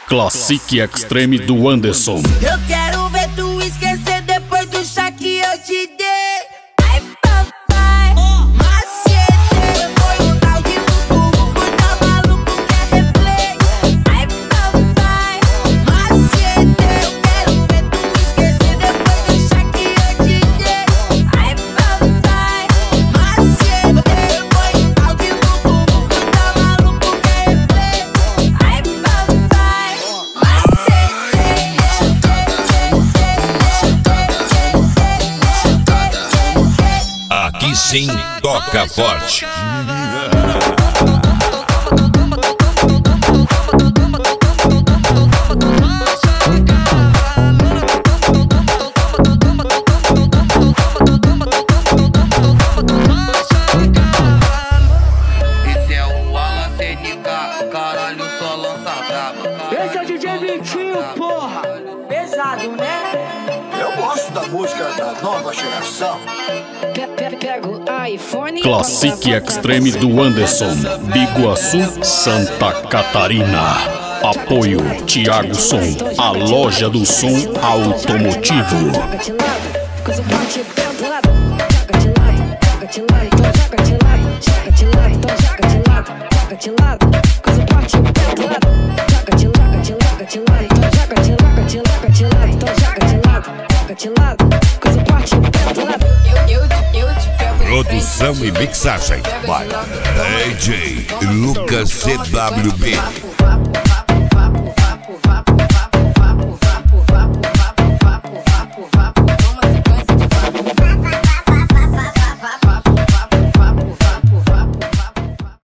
Classic Extreme do Anderson. Eu quero ver tu esquecer depois do chá que eu te dei. Ai, papai, macete. Foi um tal de bumbum, tá maluco, quer replay. Ai, papai, macete. Eu quero ver tu esquecer depois do chá que eu te dei. Ai, papai, macete. Foi um tal de bumbum, tá maluco, quer replay. Ai, papai, Aqui sim toca forte. Esse é o Alan CNK, caralho, só lança braba. Esse é o DJ Vitinho, porra! Pesado, né? Eu gosto da música da nova geração. Pego iPhone. Classic Extreme do Anderson, Biguaçu, Santa Catarina. Apoio Thiago Som, a loja do som automotivo. Produção e mixagem by DJ Lucas CWB.